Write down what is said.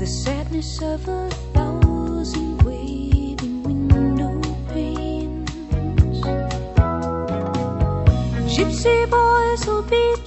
the sadness of 1,000 waiting window panes. Gypsy boys will be